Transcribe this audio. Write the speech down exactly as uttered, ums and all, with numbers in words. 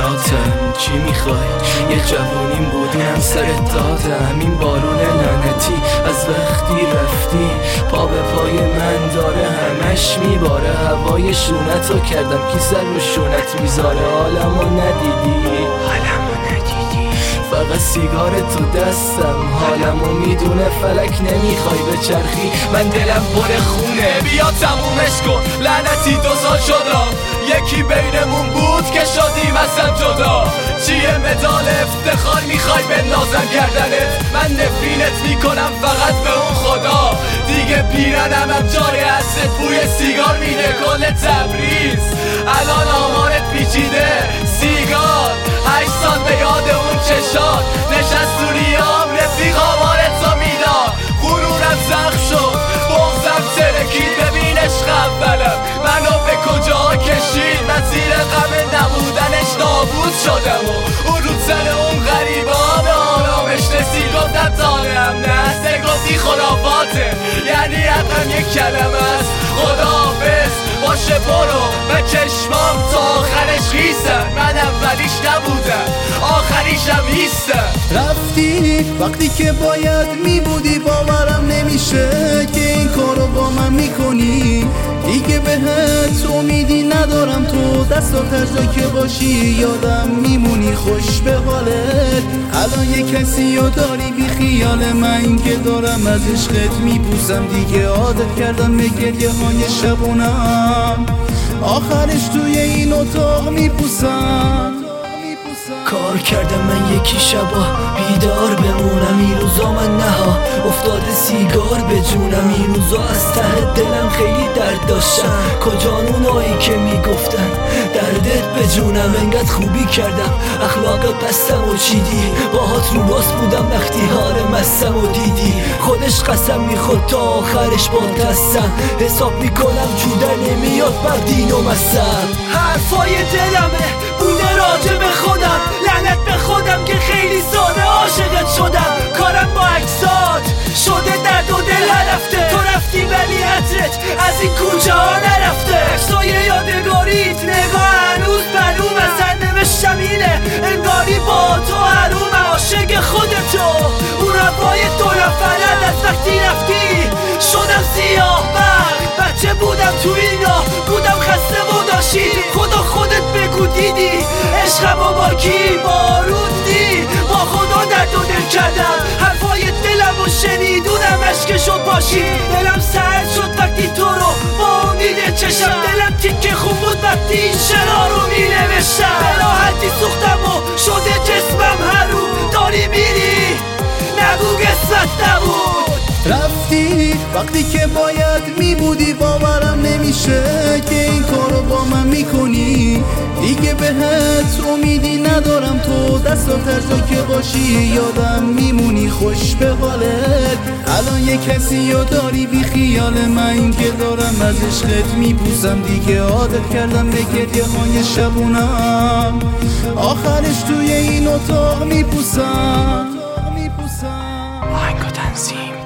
خاطراتم چی میخوای؟ یه جوونیم بودیم سر دادم این بارون لعنتی از وقتی رفتی پا به پای من داره همش میباره هوای شونتو کردم کی سر رو شونت میذاره حالمو ندیدی حالمو ندیدی فقط سیگار تو دستم حالمو میدونه فلک نمیخوای به چرخی من دلم پر خونه بیا تمومش کن لعنتی دو سال شد یکی بینمون بود که شدیم اصلا جدا چیه مدال افتخار میخوای به نازم کردنت من نفرینت میکنم فقط به اون خدا دیگه پیرنم هم جای حست بوی سیگار میده کل تبریز الان آمارت پیچیده سیگار هشت سال به یاد اون چشات نشست تو ریام رفیق آمارت رو میداد غرورم زخم شد بغزم ترکید ببینش خبلم منو به کجا کشید من زیر غم نبودنش نابود شدم و اون رو سر اون غریبا به آرامش رسید گفتم طالعم نه گفتی خرافاته یعنی حقم یک کلمه است خداحافظ باشه برو و چشمام تا آخرش خیسم من اولیش نبودم آخریشم هیستم رفتی وقتی که باید میبودی باورم نمیشه که این کارو با من میکنی دیگه بهت امیدی ندارم تو دستات هر جا که باشی یادم میمونی خوش به حالت الان یه کسی رو داری بی خیال من که دارم از عشقت میپوسم دیگه عادت کردم به گریه های شبونم آخرش توی این اتاق میپوسم کار کردم من یکی شبا بیدار بمونم این روزا من نها افتاده سیگار به جونم این روزا از ته دلم خیلی درد داشتم کجان اونایی که میگفتن دردت به جونم انقدر خوبی کردم اخلاق پستم و چیدی باهات رو باز بودم وقتی حال مستم و دیدی خودش قسم میخورد تا آخرش با دستم حساب میکنم جودر نمیاد بر دین و مستم حرفای دلمه بوده راجع به خودم لعنت به خودم که خیلی ساده عاشقت شدم کارم با عکسات شده درد و دل هرفته تو رفتی ولی عطرت از این کوچه ها نرفته عکسای یادگاریت نگاه هنوز بروم اصلا نوشتم اینه انگاری با تو حرومم عاشق خودتو اون هوای دو نفرت از وقتی رفتی شدم سیاه بخت بچه بودم تو این راه بودم خسته و داشتی خدا خودت بگو دیدی عشقمو با کی باروندی با خدا درد و دل کردم حرفای دلم و شنیدونم عشقشو پاشی دلم سرد شد وقتی تو رو با امید چشم دلم تیکه خون بود وقتی این شعرها رو می نوشتم به راحتی سوختم و شده جسمم حروم داری میری نگو قسمت نبود رفتی وقتی که باید میبودی باورم نمیشه که این کارو با من میکنی دیگه بهت امیدی ندارم تو دستات هر جا که باشی یادم میمونی خوش به حالت الان یه کسی رو داری بی خیال من که دارم از عشقت میپوسم دیگه عادت کردم به گریه های شبونم آخرش توی این اتاق میپوسم آهنگ و تنظیم